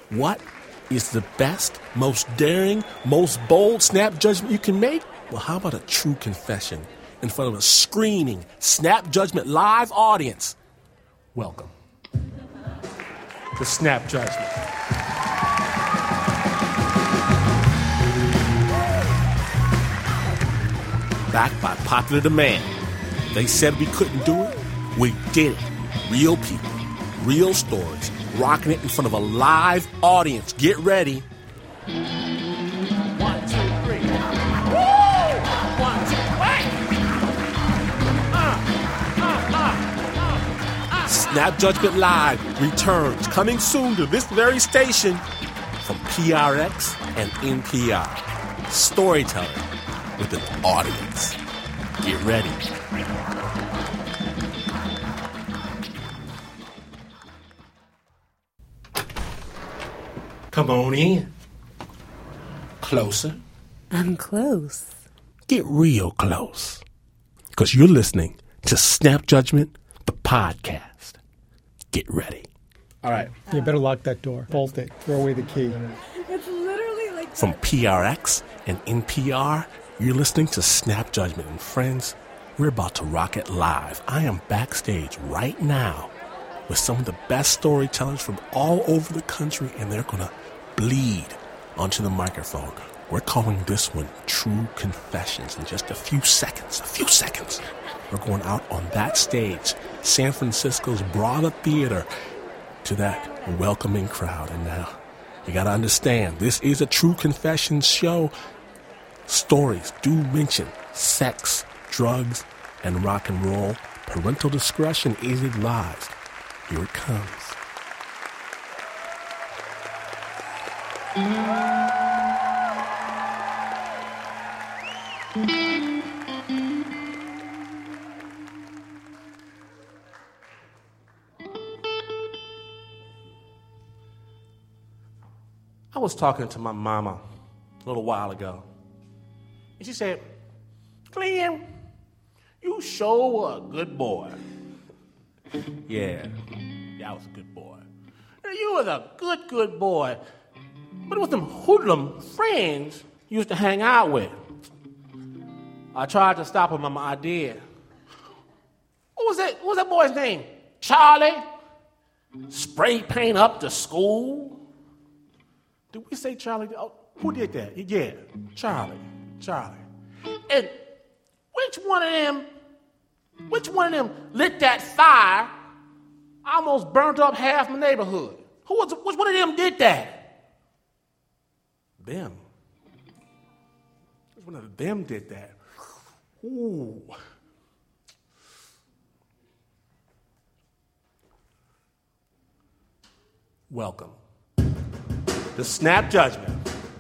What is the best, most daring, most bold snap judgment you can make? Well, how about a true confession in front of a screaming Snap Judgment live audience? Welcome to Snap Judgment. Backed by popular demand. They said we couldn't do it. We did it. Real people, real stories, rocking it in front of a live audience. Get ready. 1, 2, 3. Woo! 1, 2, wait! Snap Judgment Live returns, coming soon to this very station from PRX and NPR. Storytelling with an audience. Get ready. Come on in. Closer. I'm close. Get real close. Because you're listening to Snap Judgment, the podcast. Get ready. All right. You better lock that door. Bolt it. Throw away the key. It's literally like... From PRX and NPR, you're listening to Snap Judgment. And friends, we're about to rock it live. I am backstage right now with some of the best storytellers from all over the country, and they're going to bleed onto the microphone. We're calling this one True Confessions. In just a few seconds, we're going out on that stage, San Francisco's Brava Theater, to that welcoming crowd. And now, you got to understand, this is a True Confessions show. Stories do mention sex, drugs, and rock and roll. Parental discretion is advised. Here it comes. I was talking to my mama a little while ago, and she said, "Glenn, you sure were a good boy." Yeah, I was a good boy. You was a good boy. But it was them hoodlum friends you used to hang out with. I tried to stop him, Mama, I did. What was that boy's name? Charlie? Spray paint up the school? Did we say Charlie? Oh, who did that? Yeah, Charlie. And which one of them lit that fire? Almost burnt up half my neighborhood. Which one of them did that? Them. Which one of them did that? Ooh. Welcome to Snap Judgment.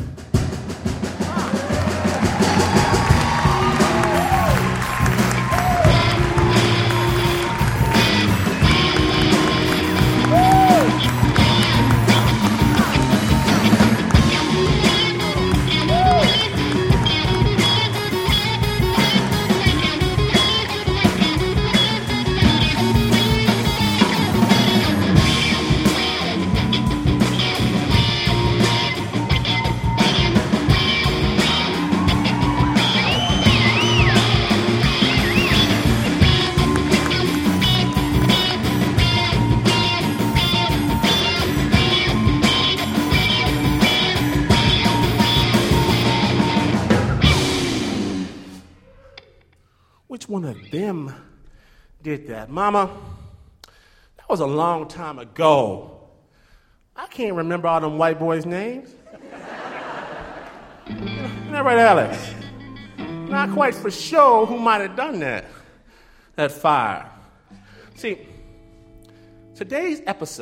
Which one of them did that? Mama, that was a long time ago. I can't remember all them white boys' names. Isn't that right, Alex? Not quite for sure who might have done that fire. See, today's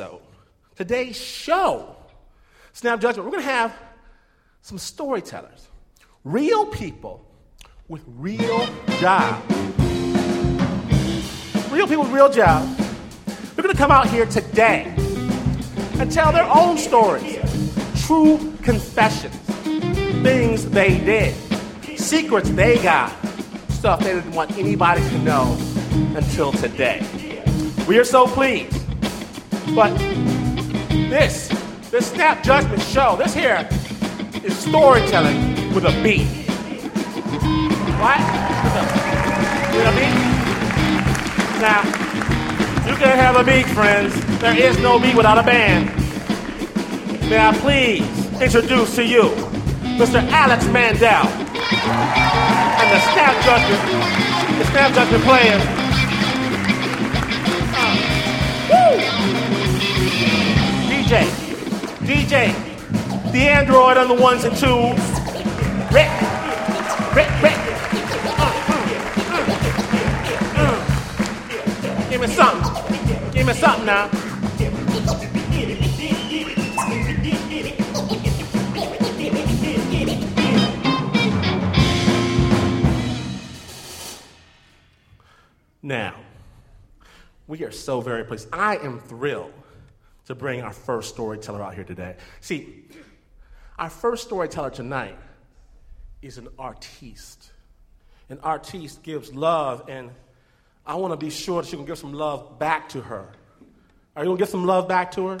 show, Snap Judgment, we're going to have some storytellers, real people with real jobs. Real people with real jobs. They're going to come out here today and tell their own stories, true confessions, things they did, secrets they got, stuff they didn't want anybody to know until today. We are so pleased. But this This Snap Judgment show, this here is storytelling with a beat. What? With a beat? Now, you can have a beat, friends. There is no beat without a band. May I please introduce to you Mr. Alex Mandel and the Snap Judgment players. DJ, the android on the ones and twos. Rick. Give me something now. Now, we are so very pleased. I am thrilled to bring our first storyteller out here today. See, our first storyteller tonight is an artiste. An artiste gives love, and I want to be sure that you can give some love back to her. Are you going to give some love back to her?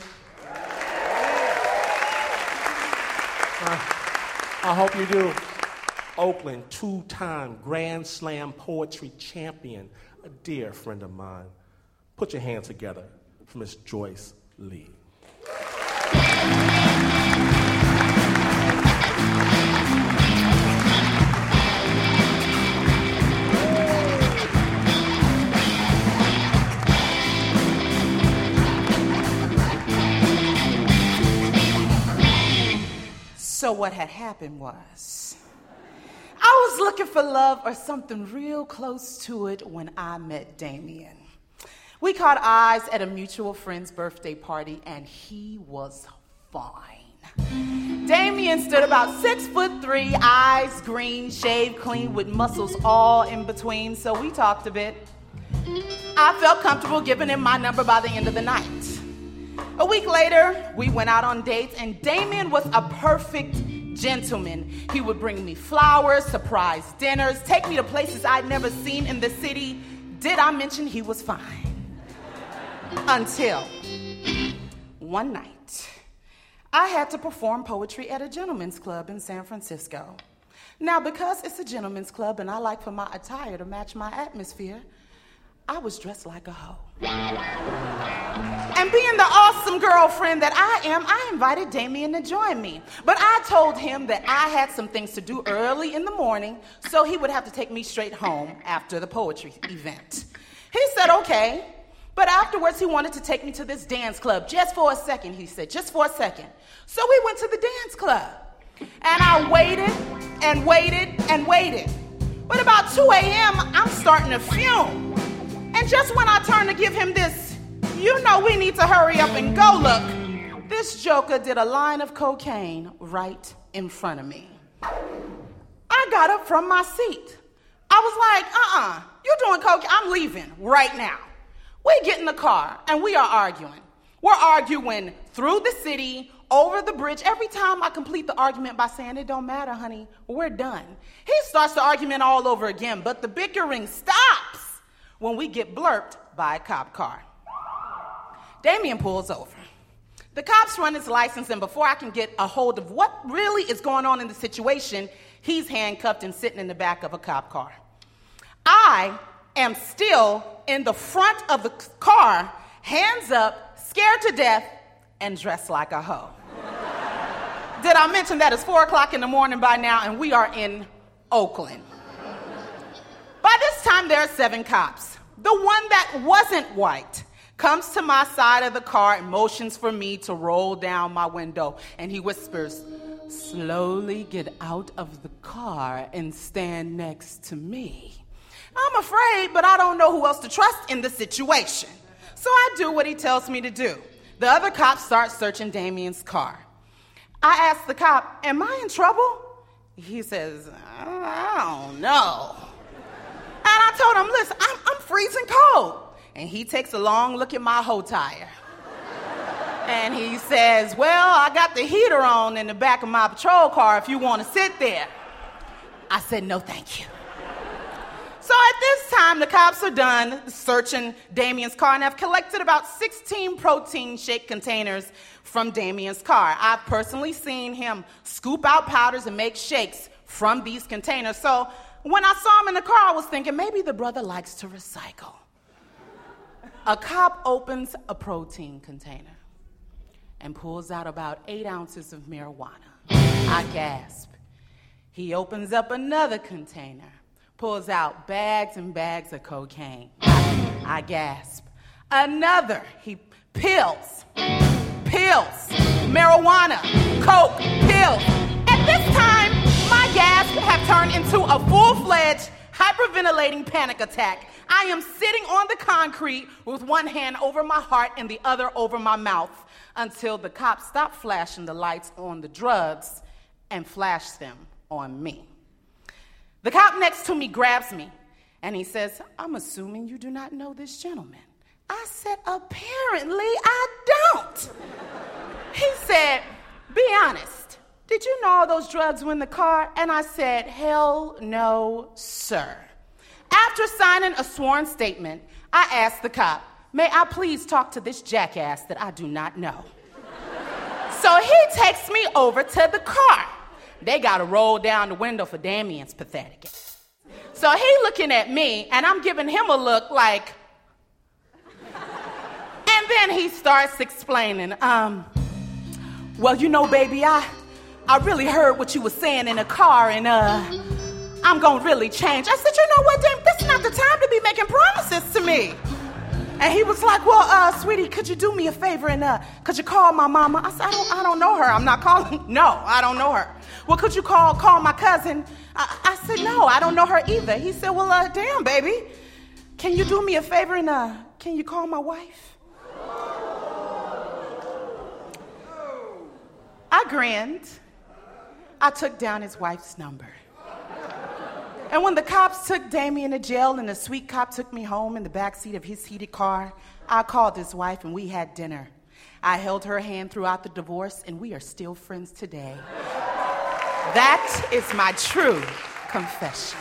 I hope you do. Oakland, two-time Grand Slam poetry champion, a dear friend of mine. Put your hands together for Miss Joyce Lee. So what had happened was, I was looking for love or something real close to it when I met Damien. We caught eyes at a mutual friend's birthday party, and he was fine. Damien stood about 6'3", eyes green, shaved clean, with muscles all in between, so we talked a bit. I felt comfortable giving him my number by the end of the night. A week later, we went out on dates, and Damien was a perfect gentleman. He would bring me flowers, surprise dinners, take me to places I'd never seen in the city. Did I mention he was fine? Until one night, I had to perform poetry at a gentleman's club in San Francisco. Now, because it's a gentleman's club and I like for my attire to match my atmosphere, I was dressed like a hoe. And being the awesome girlfriend that I am, I invited Damien to join me. But I told him that I had some things to do early in the morning, so he would have to take me straight home after the poetry event. He said, okay. But afterwards, he wanted to take me to this dance club. Just for a second, he said, just for a second. So we went to the dance club. And I waited and waited and waited. But about 2 a.m., I'm starting to fume. And just when I turned to give him this, you know we need to hurry up and go look, this joker did a line of cocaine right in front of me. I got up from my seat. I was like, you're doing cocaine, I'm leaving right now. We get in the car, and we are arguing. We're arguing through the city, over the bridge. Every time I complete the argument by saying, it don't matter, honey, we're done. He starts the argument all over again, but the bickering stops when we get blurped by a cop car. Damien pulls over. The cops run his license, and before I can get a hold of what really is going on in the situation, he's handcuffed and sitting in the back of a cop car. I am still in the front of the car, hands up, scared to death, and dressed like a hoe. Did I mention that it's 4 o'clock in the morning by now, and we are in Oakland? By this time, there are 7 cops. The one that wasn't white comes to my side of the car and motions for me to roll down my window, and he whispers, slowly get out of the car and stand next to me. I'm afraid, but I don't know who else to trust in the situation. So I do what he tells me to do. The other cops start searching Damien's car. I ask the cop, am I in trouble? He says, I don't know. And I told him, listen, I'm freezing cold. And he takes a long look at my hoe tire. And he says, well, I got the heater on in the back of my patrol car if you want to sit there. I said, no, thank you. So at this time, the cops are done searching Damien's car and have collected about 16 protein shake containers from Damien's car. I've personally seen him scoop out powders and make shakes from these containers. So when I saw him in the car, I was thinking maybe the brother likes to recycle. A cop opens a protein container and pulls out about 8 ounces of marijuana. I gasp. He opens up another container, pulls out bags and bags of cocaine. I gasp. Another, pills, marijuana, coke, pills. At this time, my gasp have turned into a full-fledged hyperventilating panic attack. I am sitting on the concrete with one hand over my heart and the other over my mouth until the cops stop flashing the lights on the drugs and flash them on me. The cop next to me grabs me and he says, "I'm assuming you do not know this gentleman." I said, "Apparently I don't." He said, "Be honest. Did you know all those drugs were in the car?" And I said, "Hell no, sir." After signing a sworn statement, I asked the cop, "May I please talk to this jackass that I do not know?" So he takes me over to the car. They got to roll down the window for Damien's pathetic ass. So he looking at me, and I'm giving him a look like... And then he starts explaining, "Well, you know, baby, I really heard what you were saying in the car, and I'm gonna really change." I said, "You know what, Dame, this is not the time to be making promises to me." And he was like, "Well, sweetie, could you do me a favor and could you call my mama?" I said, I don't know her. I'm not calling. No, I don't know her. "Well, could you call my cousin?" I said, "No, I don't know her either." He said, "Well, damn, baby, can you do me a favor and can you call my wife?" I grinned. I took down his wife's number. And when the cops took Damien to jail and the sweet cop took me home in the backseat of his heated car, I called his wife and we had dinner. I held her hand throughout the divorce and we are still friends today. That is my true confession.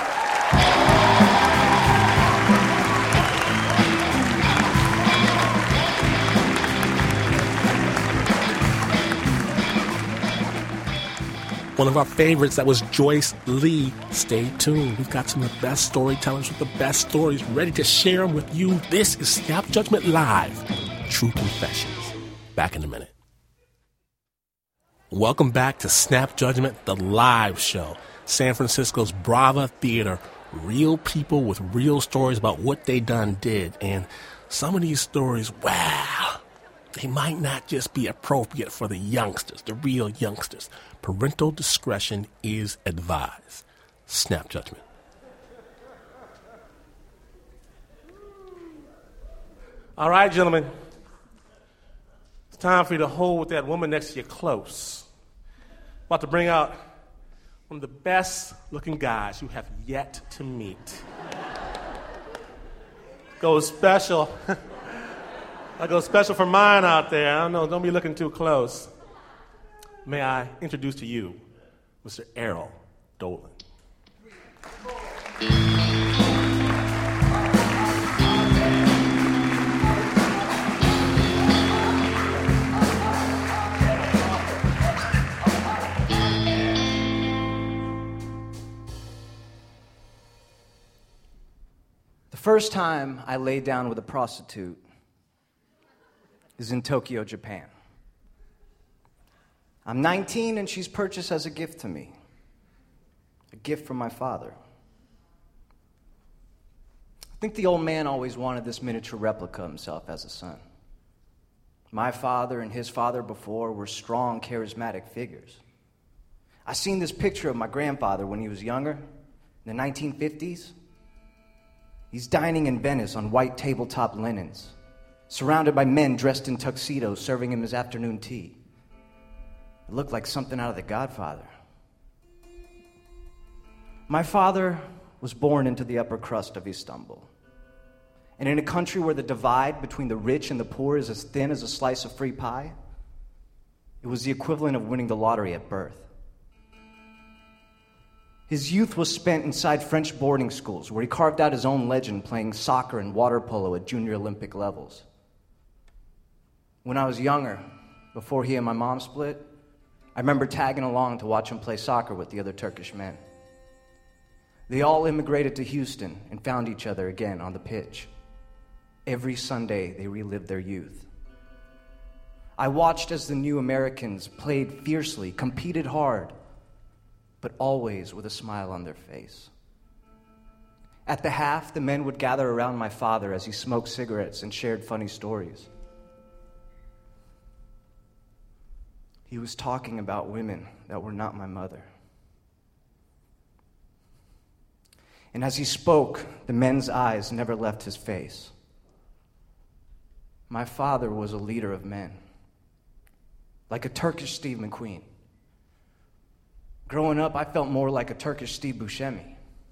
One of our favorites, that was Joyce Lee. Stay tuned. We've got some of the best storytellers with the best stories ready to share them with you. This is Snap Judgment Live, True Confessions. Back in a minute. Welcome back to Snap Judgment, the live show. San Francisco's Brava Theater. Real people with real stories about what they did. And some of these stories, wow, they might not just be appropriate for the youngsters, the real youngsters. Parental discretion is advised. Snap Judgment. All right, gentlemen. It's time for you to hold that woman next to you close. About to bring out one of the best looking guys you have yet to meet. Goes special. I go special for mine out there. I don't know, don't be looking too close. May I introduce to you Mr. Errol Dolan. The first time I laid down with a prostitute is in Tokyo, Japan. I'm 19 and she's purchased as a gift to me. A gift from my father. I think the old man always wanted this miniature replica of himself as a son. My father and his father before were strong, charismatic figures. I seen this picture of my grandfather when he was younger, in the 1950s. He's dining in Venice on white tabletop linens, surrounded by men dressed in tuxedos serving him his afternoon tea. It looked like something out of The Godfather. My father was born into the upper crust of Istanbul. And in a country where the divide between the rich and the poor is as thin as a slice of free pie, it was the equivalent of winning the lottery at birth. His youth was spent inside French boarding schools, where he carved out his own legend playing soccer and water polo at junior Olympic levels. When I was younger, before he and my mom split, I remember tagging along to watch him play soccer with the other Turkish men. They all immigrated to Houston and found each other again on the pitch. Every Sunday, they relived their youth. I watched as the new Americans played fiercely, competed hard, but always with a smile on their face. At the half, the men would gather around my father as he smoked cigarettes and shared funny stories. He was talking about women that were not my mother. And as he spoke, the men's eyes never left his face. My father was a leader of men, like a Turkish Steve McQueen. Growing up, I felt more like a Turkish Steve Buscemi.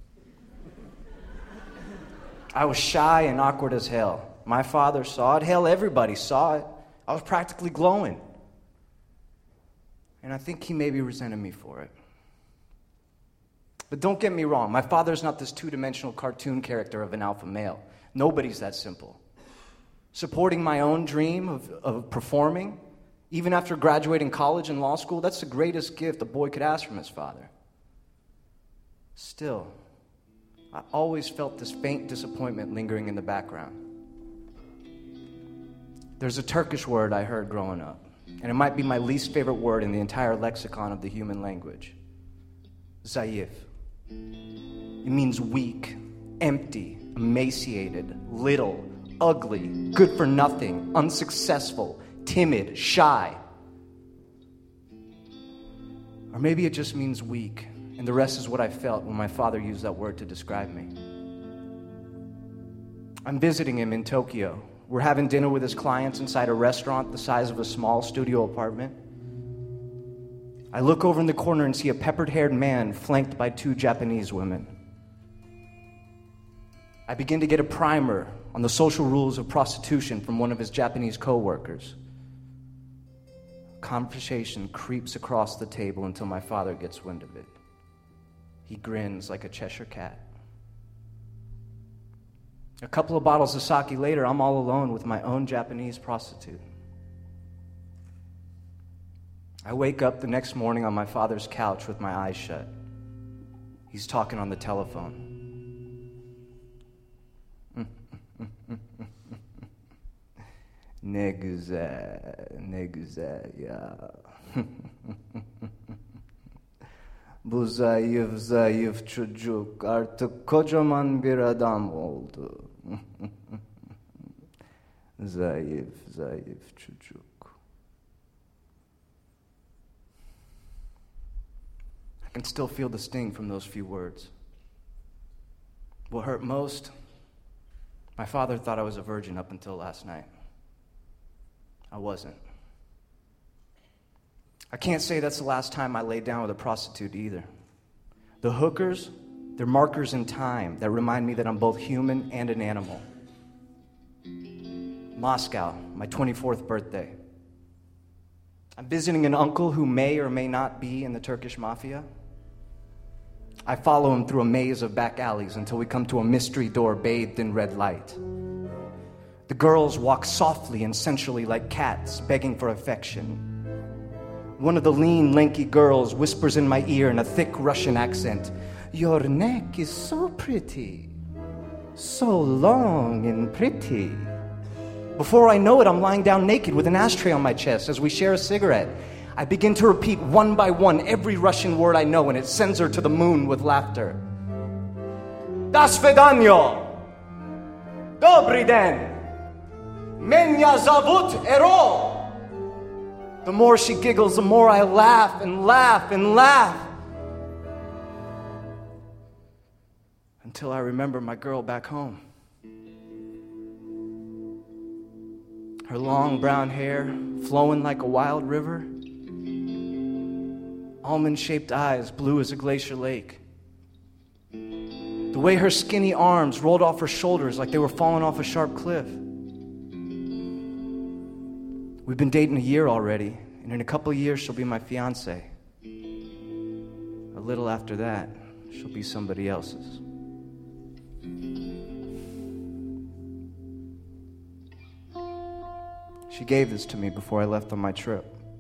I was shy and awkward as hell. My father saw it. Hell, everybody saw it. I was practically glowing. And I think he maybe resented me for it. But don't get me wrong, my father's not this two-dimensional cartoon character of an alpha male. Nobody's that simple. Supporting my own dream of performing, even after graduating college and law school, that's the greatest gift a boy could ask from his father. Still, I always felt this faint disappointment lingering in the background. There's a Turkish word I heard growing up, and it might be my least favorite word in the entire lexicon of the human language. Zayıf. It means weak, empty, emaciated, little, ugly, good for nothing, unsuccessful, timid, shy. Or maybe it just means weak, and the rest is what I felt when my father used that word to describe me. I'm visiting him in Tokyo. We're having dinner with his clients inside a restaurant the size of a small studio apartment. I look over in the corner and see a peppered-haired man flanked by two Japanese women. I begin to get a primer on the social rules of prostitution from one of his Japanese co-workers. Conversation creeps across the table until my father gets wind of it. He grins like a Cheshire cat. A couple of bottles of sake later, I'm all alone with my own Japanese prostitute. I wake up the next morning on my father's couch with my eyes shut. He's talking on the telephone. Ne güzel ya. Bu zayıf çocuk artık kocaman bir adam oldu. Zayıf çocuk. I can still feel the sting from those few words. What hurt most, my father thought I was a virgin up until last night. I wasn't. I can't say that's the last time I laid down with a prostitute either. The hookers, they're markers in time that remind me that I'm both human and an animal. Moscow, my 24th birthday. I'm visiting an uncle who may or may not be in the Turkish mafia. I follow him through a maze of back alleys until we come to a mystery door bathed in red light. The girls walk softly and sensually like cats, begging for affection. One of the lean, lanky girls whispers in my ear in a thick Russian accent, "Your neck is so pretty, so long and pretty." Before I know it, I'm lying down naked with an ashtray on my chest as we share a cigarette. I begin to repeat one by one every Russian word I know, and it sends her to the moon with laughter. "Do svidanyo! Dobry den! Menya zavut Erol!" The more she giggles, the more I laugh and laugh and laugh. Until I remember my girl back home. Her long brown hair flowing like a wild river. Almond-shaped eyes, blue as a glacier lake. The way her skinny arms rolled off her shoulders like they were falling off a sharp cliff. We've been dating a year already, and in a couple of years she'll be my fiancé. A little after that, she'll be somebody else's. She gave this to me before I left on my trip.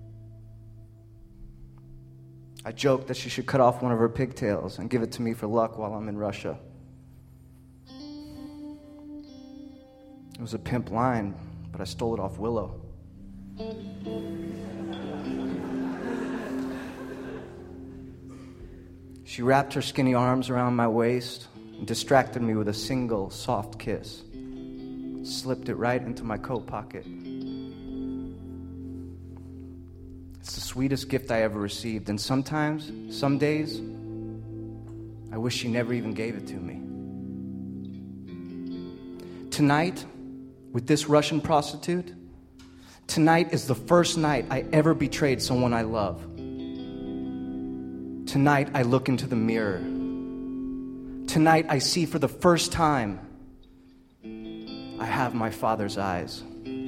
I joked that she should cut off one of her pigtails and give it to me for luck while I'm in Russia. It was a pimp line, but I stole it off Willow. She wrapped her skinny arms around my waist and distracted me with a single soft kiss. Slipped it right into my coat pocket. It's the sweetest gift I ever received, and sometimes, some days, I wish she never even gave it to me. Tonight, with this Russian prostitute, tonight is the first night I ever betrayed someone I love. Tonight, I look into the mirror. Tonight, I see for the first time I have my father's eyes.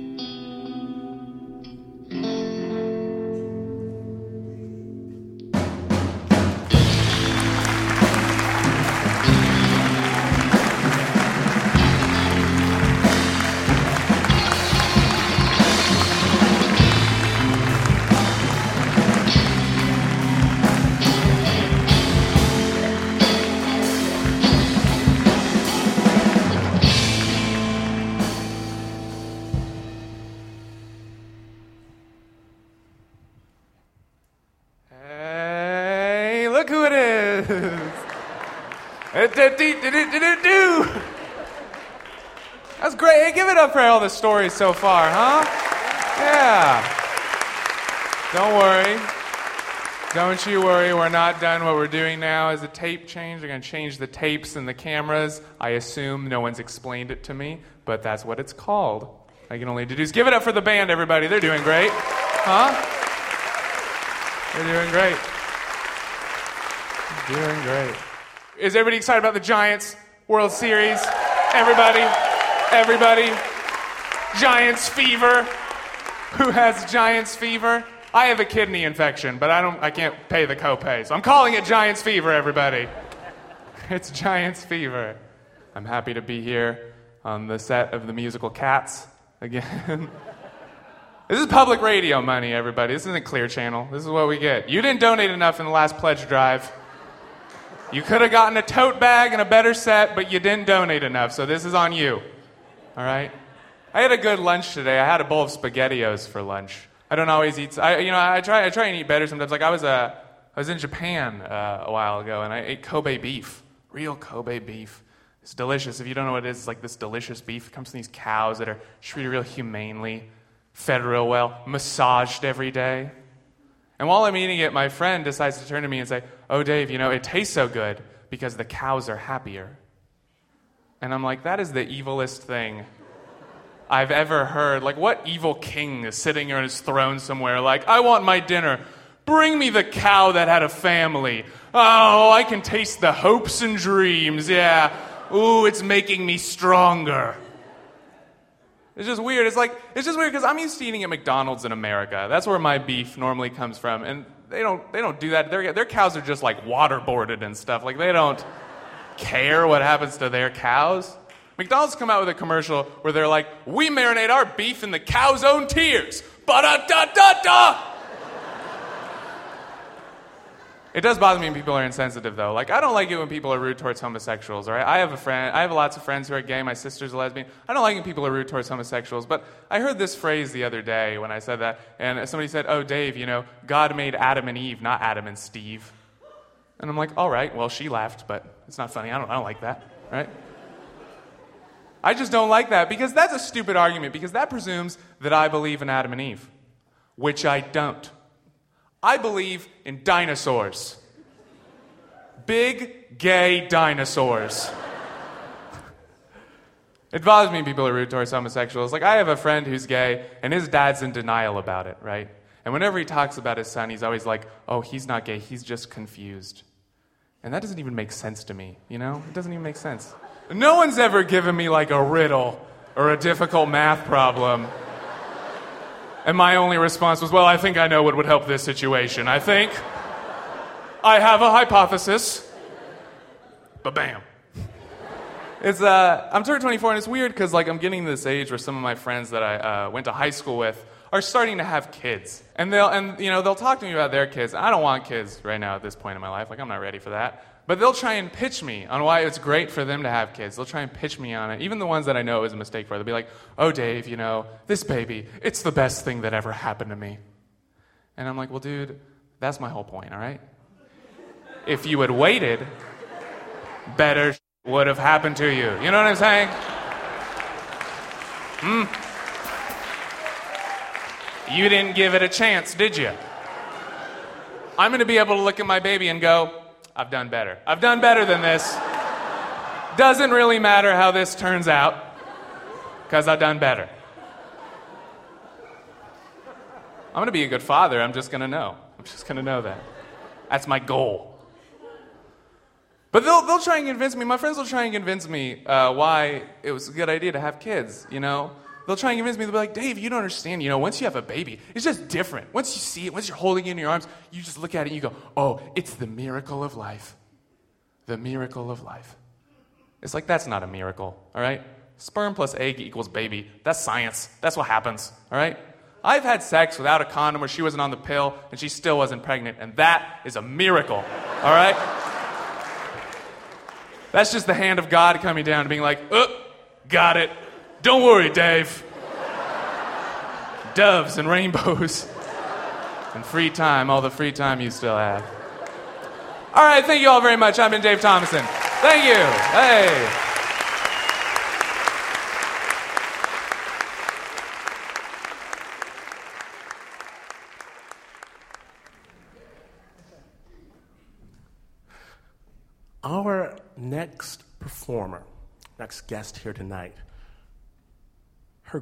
That's great. Hey, give it up for all the stories so far, huh? Yeah. Don't worry. Don't you worry. We're not done. What we're doing now is a tape change. We're going to change the tapes and the cameras. I assume no one's explained it to me, but that's what it's called. I can only deduce. Give it up for the band, everybody. They're doing great. Huh? They're doing great. Doing great. Is everybody excited about the Giants World Series? Everybody? Giants fever. Who has Giants fever? I have a kidney infection, but I can't pay the copay, so I'm calling it Giants fever, everybody. It's Giants fever. I'm happy to be here on the set of the musical Cats again. This is public radio money, everybody. This isn't Clear Channel. This is what we get. You didn't donate enough in the last pledge drive. You could have gotten a tote bag and a better set, but you didn't donate enough, so this is on you. All right? I had a good lunch today. I had a bowl of SpaghettiOs for lunch. I don't always eat. I try and eat better sometimes. Like I was in Japan a while ago, and I ate Kobe beef, real Kobe beef. It's delicious. If you don't know what it is, it's like this delicious beef. It comes from these cows that are treated real humanely, fed real well, massaged every day. And while I'm eating it, my friend decides to turn to me and say, "Oh, Dave, it tastes so good because the cows are happier." And I'm like, that is the evilest thing I've ever heard. Like, what evil king is sitting here on his throne somewhere like, "I want my dinner. Bring me the cow that had a family. Oh, I can taste the hopes and dreams. Yeah. Ooh, it's making me stronger." It's just weird. It's just weird because I'm used to eating at McDonald's in America. That's where my beef normally comes from. And they don't do that. Their cows are just like waterboarded and stuff. Like they don't care what happens to their cows. McDonald's come out with a commercial where they're like, "We marinate our beef in the cow's own tears. Ba-da-da-da-da!" It does bother me when people are insensitive, though. Like, I don't like it when people are rude towards homosexuals, all right? I have lots of friends who are gay. My sister's a lesbian. I don't like when people are rude towards homosexuals. But I heard this phrase the other day when I said that, and somebody said, "Oh, Dave, God made Adam and Eve, not Adam and Steve." And I'm like, all right, well, she laughed, but it's not funny. I don't like that, right? I just don't like that because that's a stupid argument because that presumes that I believe in Adam and Eve, which I don't. I believe in dinosaurs. Big, gay dinosaurs. It bothers me when people are rude towards homosexuals. Like, I have a friend who's gay, and his dad's in denial about it, right? And whenever he talks about his son, he's always like, "Oh, he's not gay, he's just confused." And that doesn't even make sense to me, It doesn't even make sense. No one's ever given me, like, a riddle or a difficult math problem. And my only response was, "Well, I think I know what would help this situation. I think I have a hypothesis. Ba-bam. I'm turning 24, and it's weird because like I'm getting to this age where some of my friends that I went to high school with are starting to have kids, and they'll talk to me about their kids. I don't want kids right now at this point in my life. Like I'm not ready for that. But they'll try and pitch me on why it's great for them to have kids. They'll try and pitch me on it. Even the ones that I know is a mistake for. They'll be like, "Oh, Dave, this baby, it's the best thing that ever happened to me." And I'm like, "Well, dude, that's my whole point, all right? If you had waited, better would have happened to you." You know what I'm saying? You didn't give it a chance, did you? I'm going to be able to look at my baby and go, I've done better. I've done better than this. Doesn't really matter how this turns out, because I've done better. I'm going to be a good father. I'm just going to know. I'm just going to know that. That's my goal. But they'll try and convince me. My friends will try and convince me why it was a good idea to have kids, They'll try and convince me. They'll be like, "Dave, you don't understand. Once you have a baby, it's just different. Once you see it, once you're holding it in your arms, you just look at it and you go, oh, it's the miracle of life. The miracle of life." It's like, that's not a miracle, all right? Sperm plus egg equals baby. That's science. That's what happens, all right? I've had sex without a condom where she wasn't on the pill and she still wasn't pregnant, and that is a miracle, all right? That's just the hand of God coming down and being like, got it. Don't worry, Dave. Doves and rainbows and free time, all the free time you still have. All right, thank you all very much. I've been Dave Thomason. Thank you. Hey. Our next performer, next guest here tonight, her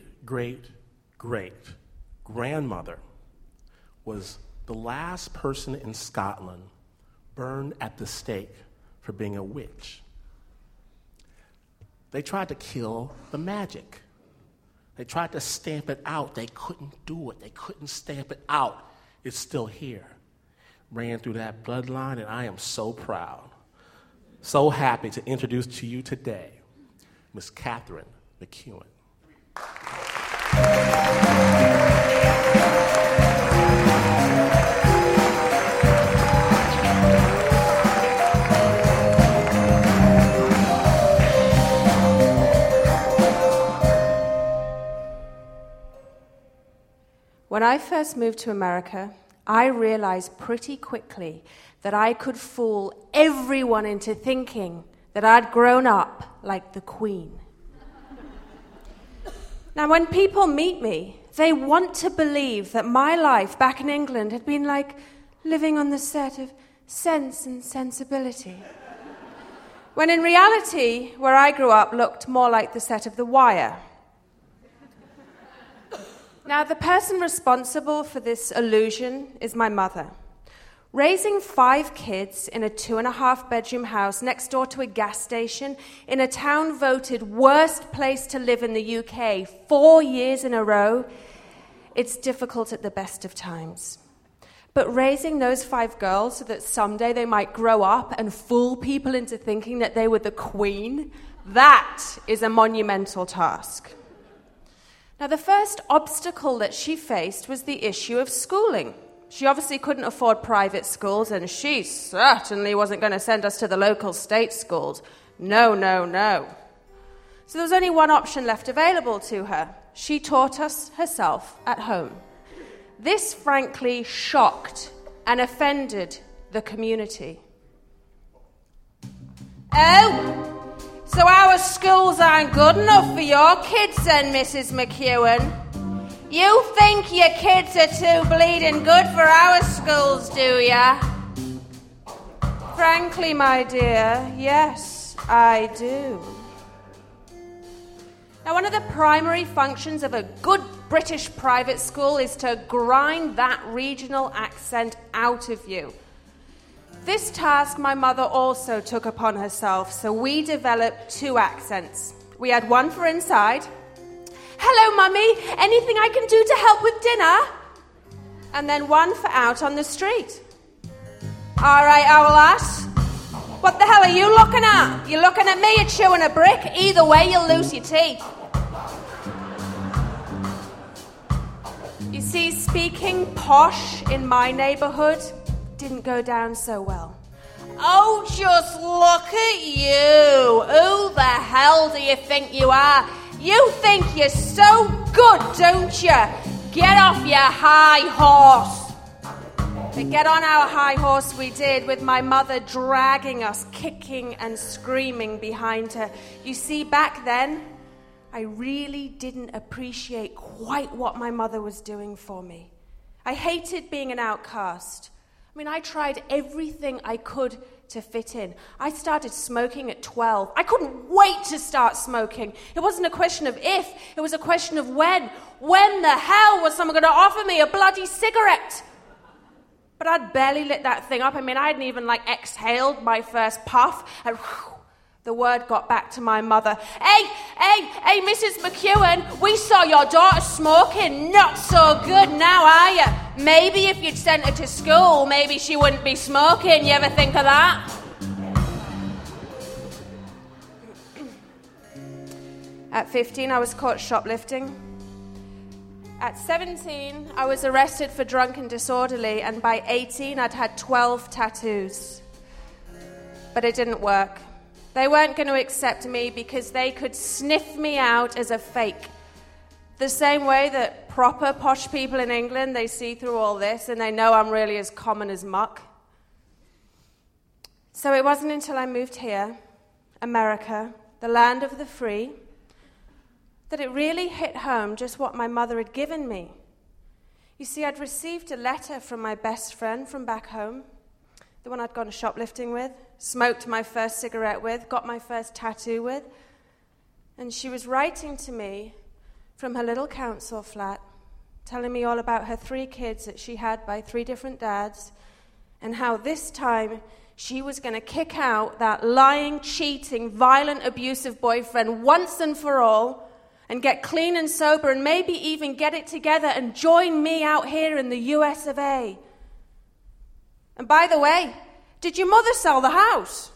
great-great-great-grandmother was the last person in Scotland burned at the stake for being a witch. They tried to kill the magic. They tried to stamp it out. They couldn't do it. They couldn't stamp it out. It's still here. Ran through that bloodline, and I am so proud, so happy to introduce to you today Miss Catherine McEwen. When I first moved to America, I realized pretty quickly that I could fool everyone into thinking that I'd grown up like the Queen. Now, when people meet me, they want to believe that my life back in England had been like living on the set of Sense and Sensibility. When in reality, where I grew up looked more like the set of The Wire. Now, the person responsible for this illusion is my mother. Raising 5 kids in a 2.5-bedroom house next door to a gas station in a town voted worst place to live in the UK 4 years in a row, it's difficult at the best of times. But raising those 5 girls so that someday they might grow up and fool people into thinking that they were the Queen, that is a monumental task. Now, the first obstacle that she faced was the issue of schooling. She obviously couldn't afford private schools, and she certainly wasn't going to send us to the local state schools. No, no, no. So there was only one option left available to her. She taught us herself at home. This, frankly, shocked and offended the community. Oh, so our schools aren't good enough for your kids then, Mrs. McEwen? You think your kids are too bleeding good for our schools, do ya? Frankly, my dear, yes, I do. Now, one of the primary functions of a good British private school is to grind that regional accent out of you. This task my mother also took upon herself, so we developed 2 accents. We had one for inside. Hello, Mummy, anything I can do to help with dinner? And then one for out on the street. All right, owl ass, What the hell are you looking at? You're looking at me, you're chewing a brick. Either way, you'll lose your teeth. You see, speaking posh in my neighborhood didn't go down so well. Oh, just look at you. Who the hell do you think you are? You think you're so good, don't you? Get off your high horse. But get on our high horse we did, with my mother dragging us, kicking and screaming behind her. You see, back then, I really didn't appreciate quite what my mother was doing for me. I hated being an outcast. I mean, I tried everything I could to fit in. I started smoking at 12. I couldn't wait to start smoking. It wasn't a question of if, it was a question of when. When the hell was someone going to offer me a bloody cigarette? But I'd barely lit that thing up. I mean, I hadn't even, exhaled my first puff. And the word got back to my mother. Hey, Mrs. McEwen, we saw your daughter smoking. Not so good now, are you? Maybe if you'd sent her to school, maybe she wouldn't be smoking. You ever think of that? At 15, I was caught shoplifting. At 17, I was arrested for drunk and disorderly, and by 18, I'd had 12 tattoos. But it didn't work. They weren't going to accept me because they could sniff me out as a fake. The same way that proper posh people in England, they see through all this and they know I'm really as common as muck. So it wasn't until I moved here, America, the land of the free, that it really hit home just what my mother had given me. You see, I'd received a letter from my best friend from back home, the one I'd gone shoplifting with, smoked my first cigarette with, got my first tattoo with, and she was writing to me from her little council flat, telling me all about her 3 kids that she had by 3 different dads, and how this time she was going to kick out that lying, cheating, violent, abusive boyfriend once and for all, and get clean and sober, and maybe even get it together and join me out here in the US of A. And by the way, did your mother sell the house?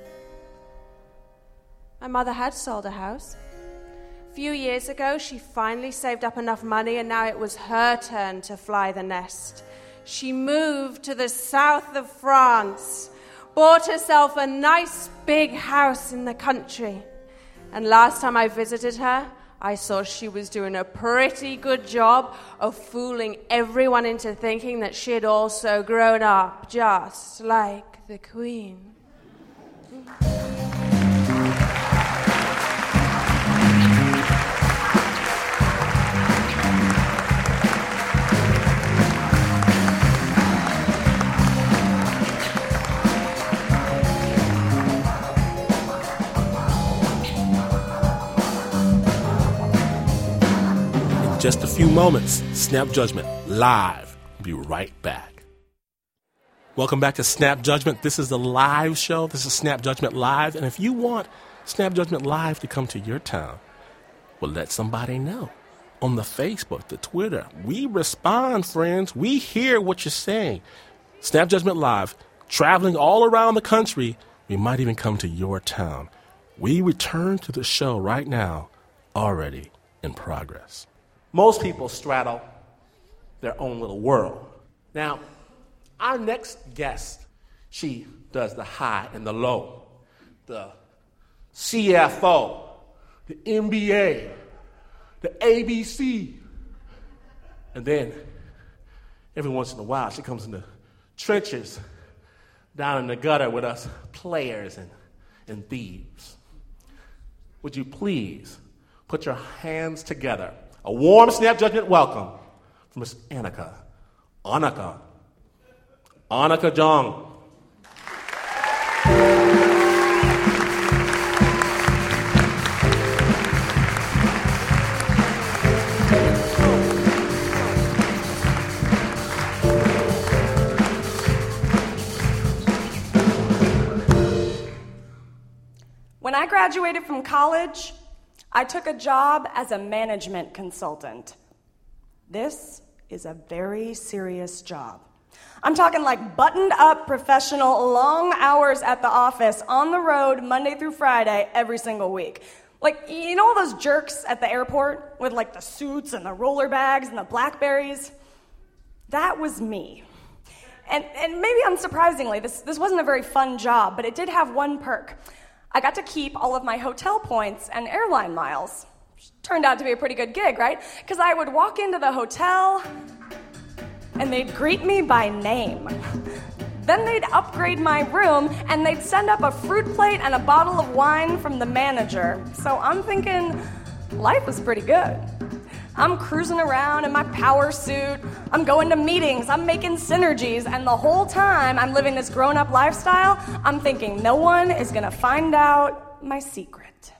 My mother had sold a house. A few years ago, she finally saved up enough money, and now it was her turn to fly the nest. She moved to the south of France, bought herself a nice big house in the country. And last time I visited her, I saw she was doing a pretty good job of fooling everyone into thinking that she had also grown up just like the Queen. Just a few moments, Snap Judgment live. We'll be right back. Welcome back to Snap Judgment. This is the live show. This is Snap Judgment Live. And if you want Snap Judgment Live to come to your town, well, let somebody know. On the Facebook, the Twitter, we respond, friends. We hear what you're saying. Snap Judgment Live, traveling all around the country. We might even come to your town. We return to the show right now, already in progress. Most people straddle their own little world. Now, our next guest, she does the high and the low, the CFO, the MBA, the ABC. And then, every once in a while, she comes in the trenches, down in the gutter with us players and thieves. Would you please put your hands together? A warm Snap Judgment welcome from Miss Annika Jong. When I graduated from college, I took a job as a management consultant. This is a very serious job. I'm talking like buttoned up, professional, long hours at the office, on the road, Monday through Friday, every single week. Like, you know all those jerks at the airport with like the suits and the roller bags and the Blackberries? That was me. And maybe unsurprisingly, this wasn't a very fun job, but it did have one perk. I got to keep all of my hotel points and airline miles. Turned out to be a pretty good gig, right? Because I would walk into the hotel and they'd greet me by name. Then they'd upgrade my room and they'd send up a fruit plate and a bottle of wine from the manager. So I'm thinking, life is pretty good. I'm cruising around in my power suit, I'm going to meetings, I'm making synergies, and the whole time I'm living this grown-up lifestyle, I'm thinking no one is gonna find out my secret.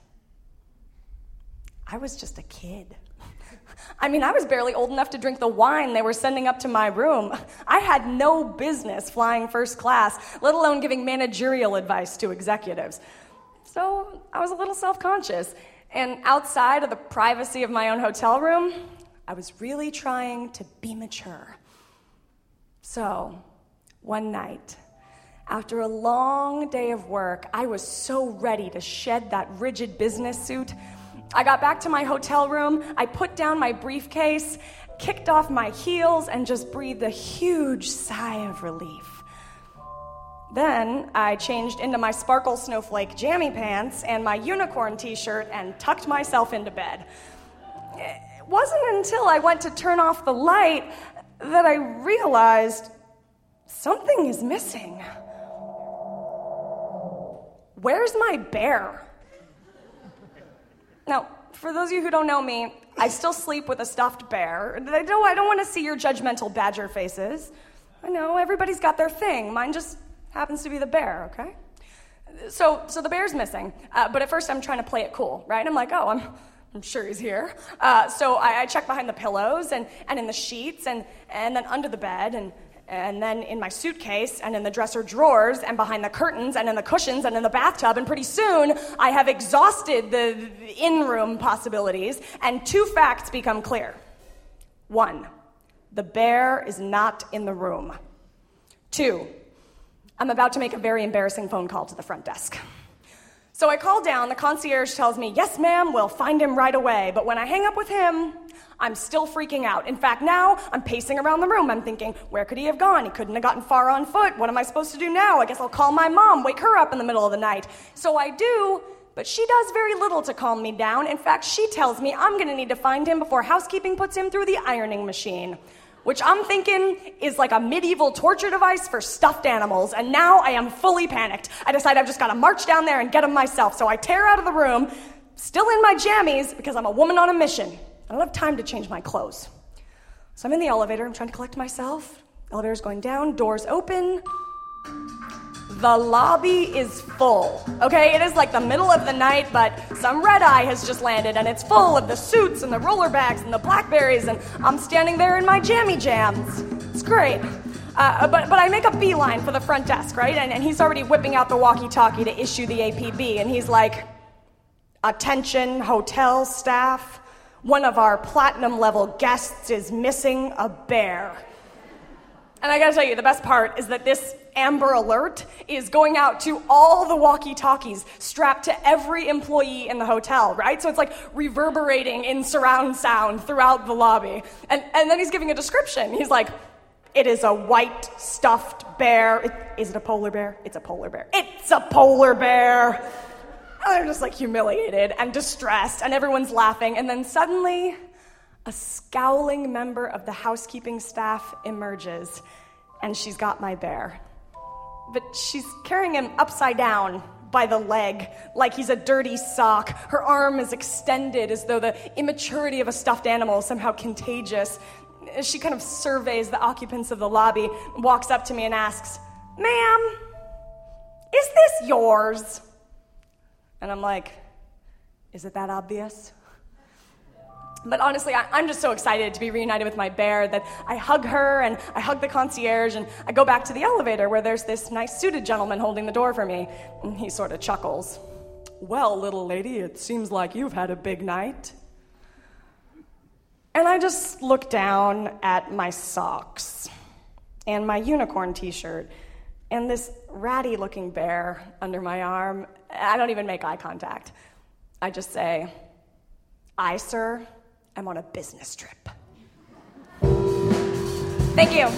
I was just a kid. I mean, I was barely old enough to drink the wine they were sending up to my room. I had no business flying first class, let alone giving managerial advice to executives. So I was a little self-conscious. And outside of the privacy of my own hotel room, I was really trying to be mature. So, one night, after a long day of work, I was so ready to shed that rigid business suit. I got back to my hotel room, I put down my briefcase, kicked off my heels, and just breathed a huge sigh of relief. Then I changed into my sparkle snowflake jammy pants and my unicorn t-shirt and tucked myself into bed. It wasn't until I went to turn off the light that I realized something is missing. Where's my bear? Now, for those of you who don't know me, I still sleep with a stuffed bear. I don't want to see your judgmental badger faces. I know, everybody's got their thing. Mine just happens to be the bear, okay? So the bear's missing, but at first I'm trying to play it cool, right? I'm like, oh, I'm sure he's here. So I check behind the pillows and in the sheets and then under the bed and then in my suitcase and in the dresser drawers and behind the curtains and in the cushions and in the bathtub, and pretty soon I have exhausted the in-room possibilities, and two facts become clear. 1, the bear is not in the room. 2, I'm about to make a very embarrassing phone call to the front desk. So I call down, the concierge tells me, yes, ma'am, we'll find him right away. But when I hang up with him, I'm still freaking out. In fact, now I'm pacing around the room. I'm thinking, where could he have gone? He couldn't have gotten far on foot. What am I supposed to do now? I guess I'll call my mom, wake her up in the middle of the night. So I do, but she does very little to calm me down. In fact, she tells me I'm gonna need to find him before housekeeping puts him through the ironing machine, which I'm thinking is like a medieval torture device for stuffed animals, and now I am fully panicked. I decide I've just got to march down there and get him myself, so I tear out of the room, still in my jammies, because I'm a woman on a mission. I don't have time to change my clothes. So I'm in the elevator, I'm trying to collect myself. Elevator's going down, doors open. The lobby is full, okay? It is like the middle of the night, but some red eye has just landed, and it's full of the suits and the roller bags and the Blackberries, and I'm standing there in my jammy jams. It's great. But I make a beeline for the front desk, right? And he's already whipping out the walkie-talkie to issue the APB, and he's like, attention, hotel staff. One of our platinum-level guests is missing a bear. And I gotta tell you, the best part is that this Amber Alert is going out to all the walkie-talkies strapped to every employee in the hotel, right? So it's like reverberating in surround sound throughout the lobby. And then he's giving a description. He's like, it is a white stuffed bear. Is it a polar bear? It's a polar bear. It's a polar bear. And I'm just like humiliated and distressed, and everyone's laughing. And then suddenly, a scowling member of the housekeeping staff emerges, and she's got my bear. But she's carrying him upside down by the leg, like he's a dirty sock. Her arm is extended as though the immaturity of a stuffed animal is somehow contagious. She kind of surveys the occupants of the lobby, walks up to me and asks, ma'am, is this yours? And I'm like, is it that obvious? But honestly, I'm just so excited to be reunited with my bear that I hug her and I hug the concierge and I go back to the elevator where there's this nice suited gentleman holding the door for me. And he sort of chuckles. Well, little lady, it seems like you've had a big night. And I just look down at my socks. and my unicorn t-shirt, and this ratty-looking bear under my arm. I don't even make eye contact. I just say, I, sir, am on a business trip. Thank you.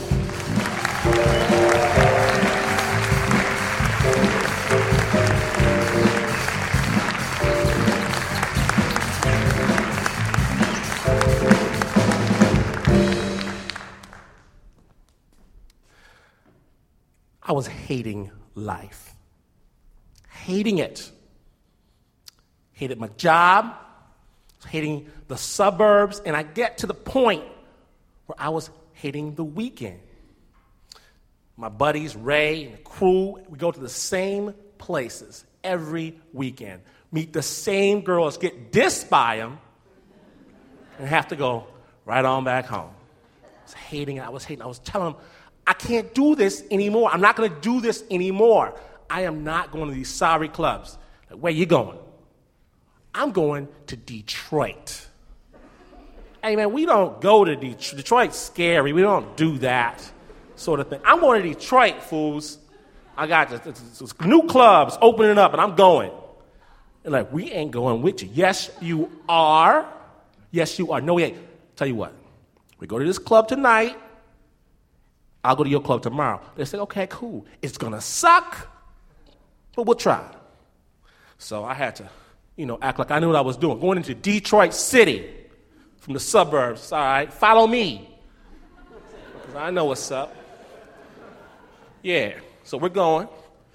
I was hating life. Hating it. Hated my job, hating the suburbs, and I get to the point where I was hating the weekend. My buddies, Ray and the crew, we go to the same places every weekend, meet the same girls, get dissed by them, and have to go right on back home. I was hating it. I was telling them, I can't do this anymore. I'm not going to do this anymore. I am not going to these sorry clubs. Like, where you going? I'm going to Detroit. Hey, man, we don't go to Detroit. Detroit's scary. We don't do that sort of thing. I'm going to Detroit, fools. I got this new clubs opening up, and I'm going. And like, we ain't going with you. Yes, you are. Yes, you are. No, we ain't. Tell you what. We go to this club tonight. I'll go to your club tomorrow. They say, okay, cool. It's going to suck, but we'll try. So I had to, act like I knew what I was doing. Going into Detroit City from the suburbs. All right, follow me. Because I know what's up. Yeah, so we're going.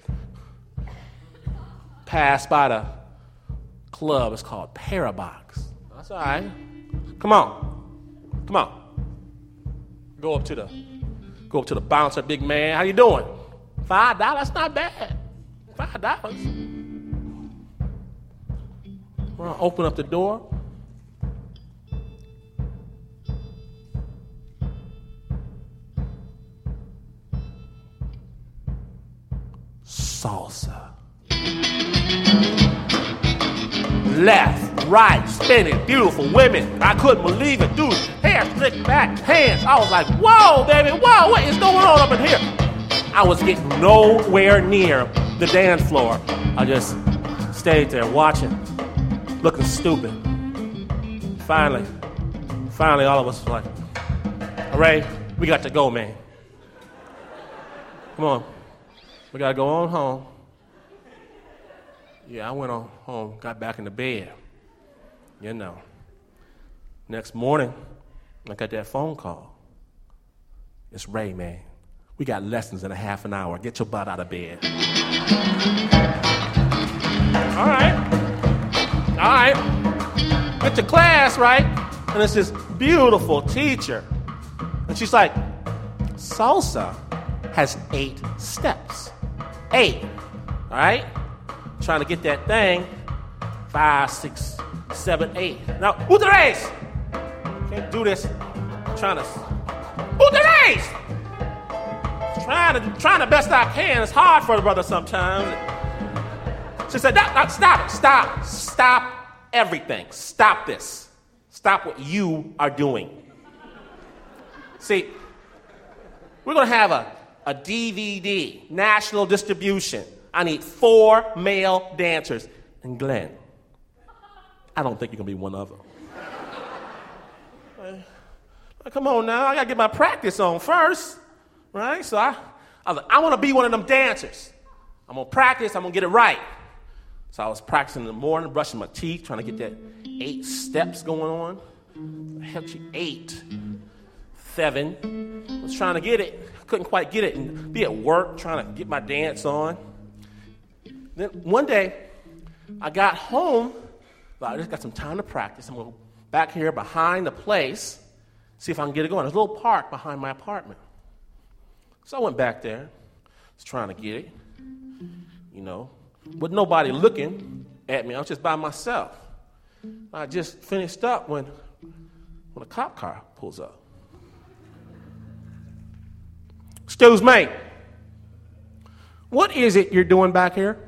Pass by the club. It's called Parabox. That's all right. Come on. Go up to the bouncer, big man. How you doing? $5? That's not bad. $5. We're gonna open up the door. Salsa. Left, right, spinning, beautiful women. I couldn't believe it. Dude, hair slicked back, hands. I was like, whoa, baby, whoa, what is going on up in here? I was getting nowhere near the dance floor. I just stayed there watching, looking stupid. Finally, all of us were like, Ray, we got to go, man. Come on. We got to go on home. Yeah, I went on home, got back in the bed. Next morning, I got that phone call. It's Ray, man. We got lessons in a half an hour. Get your butt out of bed. All right. Get to class, right? And it's this beautiful teacher. And she's like, salsa has 8 steps. 8, all right? Trying to get that thing, 5, 6, 7, 8. Now, ustedes! Can't do this. Ustedes! Trying the best I can. It's hard for the brother sometimes. She said, stop everything. Stop this. Stop what you are doing. See, we're going to have a DVD, national distribution. I need 4 male dancers. And Glenn, I don't think you're going to be one of them. Come on now, I got to get my practice on first, right? So I was like, I want to be one of them dancers. I'm going to practice, I'm going to get it right. So I was practicing in the morning, brushing my teeth, trying to get that 8 steps going on. 8, 7. I was trying to get it. Couldn't quite get it and be at work trying to get my dance on. Then one day, I got home. I just got some time to practice. I'm going to go back here behind the place, see if I can get it going. There's a little park behind my apartment. So I went back there, was trying to get it, with nobody looking at me. I was just by myself. I just finished up when a cop car pulls up. Excuse me. What is it you're doing back here?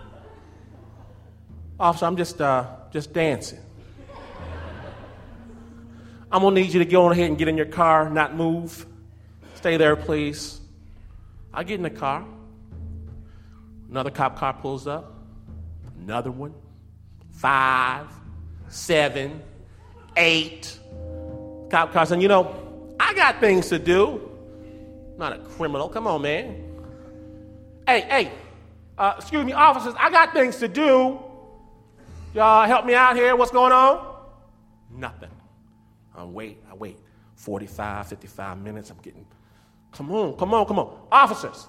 Officer, I'm just dancing. I'm gonna need you to go on ahead and get in your car, not move. Stay there, please. I get in the car. Another cop car pulls up. Another one. 5, 7, 8. Cop car saying, I got things to do. Not a criminal. Come on, man. Hey, excuse me, officers, I got things to do. Y'all help me out here. What's going on? Nothing. I wait. 45, 55 minutes. I'm getting, come on. Officers.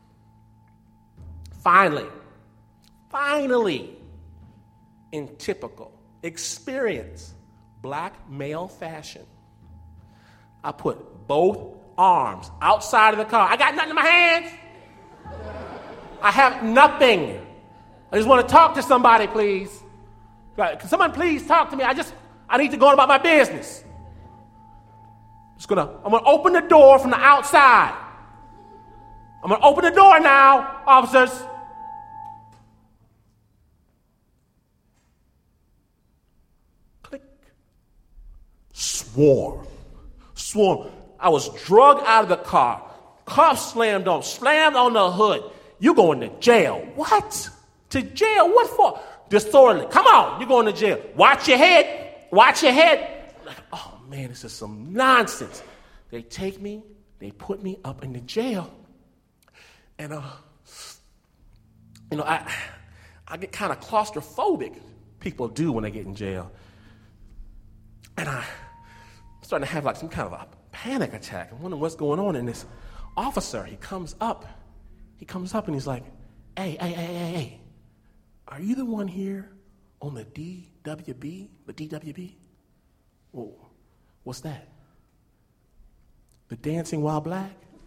Finally, in typical, experienced black male fashion, I put both arms outside of the car. I got nothing in my hands. I have nothing. I just want to talk to somebody, please. Can someone please talk to me? I need to go on about my business. I'm gonna open the door from the outside. I'm gonna open the door now, officers. Click. Swarm. I was drugged out of the car. Cuffs slammed on the hood. You going to jail. What? To jail? What for? Disorderly. Come on, you're going to jail. Watch your head. Like, oh man, this is some nonsense. They take me, they put me up in the jail. And I get kind of claustrophobic. People do when they get in jail. And I'm starting to have like some kind of a panic attack. I'm wondering what's going on. And this officer, he comes up and he's like, hey, are you the one here on the DWB? The DWB? Whoa, what's that? The Dancing While Black?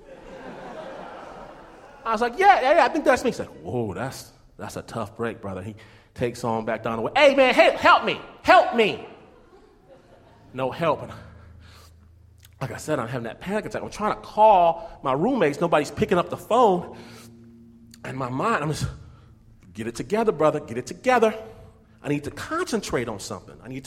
I was like, yeah, I think that's me. He's like, whoa, that's a tough break, brother. He takes on back down the way. Hey, man, help me. No help. And like I said, I'm having that panic attack. I'm trying to call my roommates. Nobody's picking up the phone. And my mind, I'm just, get it together, brother. Get it together. I need to concentrate on something. So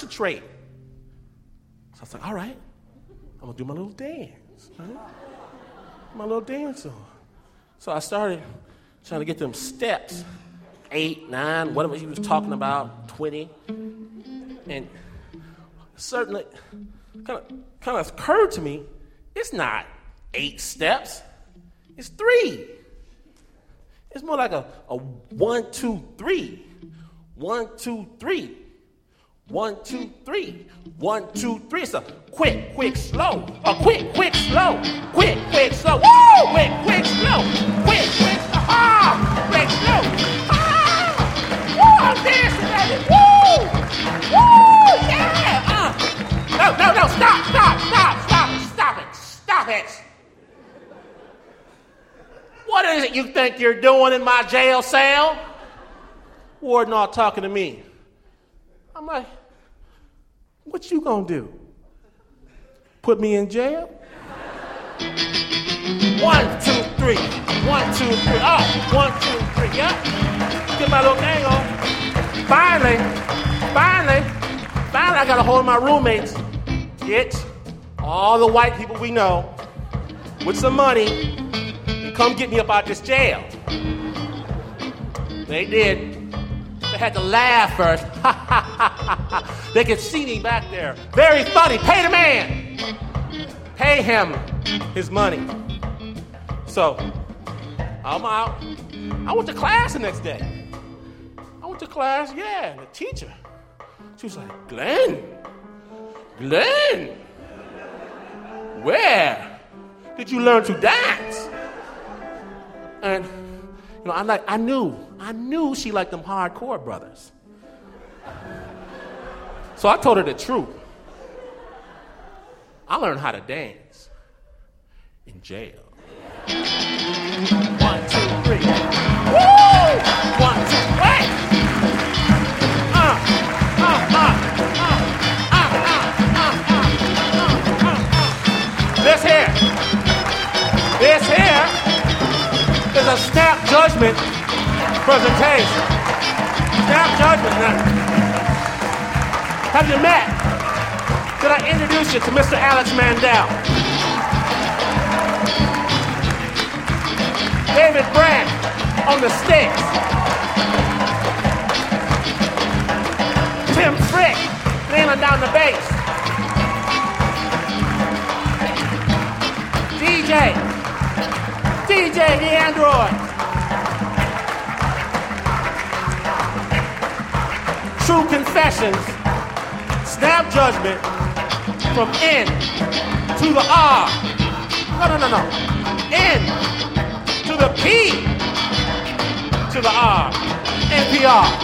I was like, all right, I'm going to do my little dance. Right? My little dance on. So I started trying to get them steps, 8, 9, whatever he was talking about, 20. And certainly kind of occurred to me, it's not 8 steps, it's 3. It's more like a 1, 2, 3. 1, 2, 3. 1, 2, 3. 1, 2, 3. It's a quick, slow. A quick, slow. Quick, slow. Woo! Quick, slow. Quick, slow. Ah! Quick, slow. Ah! Woo! I'm dancing, baby. Woo! Woo! Yeah! No. Stop it. What is it you think you're doing in my jail cell? Warden all talking to me. I'm like, what you gonna do? Put me in jail? 1, 2, 3. 1, 2, 3. Oh, 1, 2, 3. Yeah. Get my little thing on. Finally, I got a hold of my roommates. Get all the white people we know with some money and come get me up out this jail. They did. They had to laugh first. They could see me back there. Very funny. Pay the man. Pay him his money. So, I'm out. I went to class the next day. And the teacher, she was like, Glenn, where did you learn to dance? And I knew she liked them hardcore brothers. So I told her the truth. I learned how to dance in jail. 1, 2, 3. Woo! 1, 2, hey! This here is a snap judgment presentation. Snap judgment. Now, have you met? Did I introduce you to Mr. Alex Mandel? David Brandt on the sticks. Tim Frick nailing down the bass. DJ the Android. True Confessions, Snap Judgment, from N to the R. No. N to the P to the R. NPR.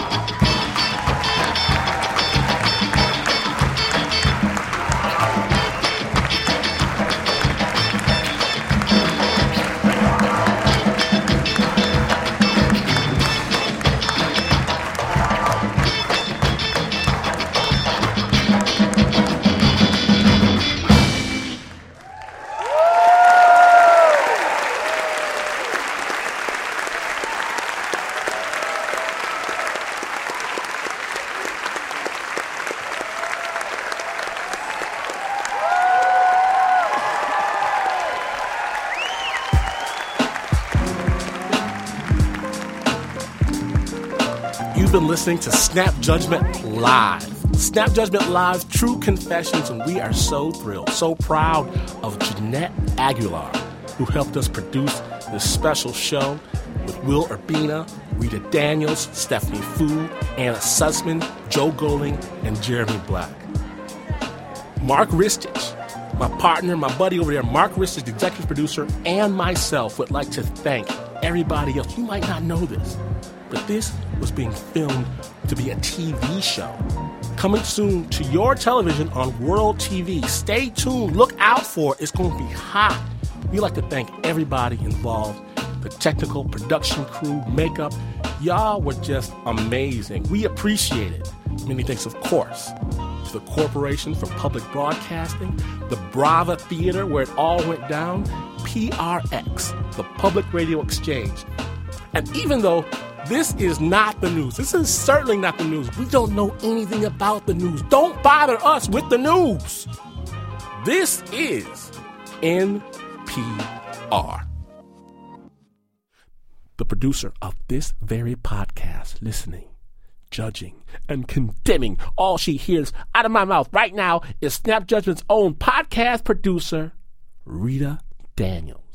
You've been listening to Snap Judgment Live. Snap Judgment Live, True Confessions, and we are so thrilled, so proud of Jeanette Aguilar, who helped us produce this special show with Will Urbina, Rita Daniels, Stephanie Fu, Anna Sussman, Joe Goling, and Jeremy Black. Mark Ristich, my partner, my buddy over there, Mark Ristich, the executive producer, and myself would like to thank everybody else. You might not know this, but this was being filmed to be a TV show. Coming soon to your television on World TV. Stay tuned. Look out for it. It's going to be hot. We'd like to thank everybody involved. The technical production crew, makeup. Y'all were just amazing. We appreciate it. Many thanks, of course, to the Corporation for Public Broadcasting, the Brava Theater, where it all went down, PRX, the Public Radio Exchange. And even though this is not the news, this is certainly not the news, we don't know anything about the news. Don't bother us with the news. This is NPR. The producer of this very podcast, listening, judging, and condemning all she hears out of my mouth right now, is Snap Judgment's own podcast producer, Rita Daniels.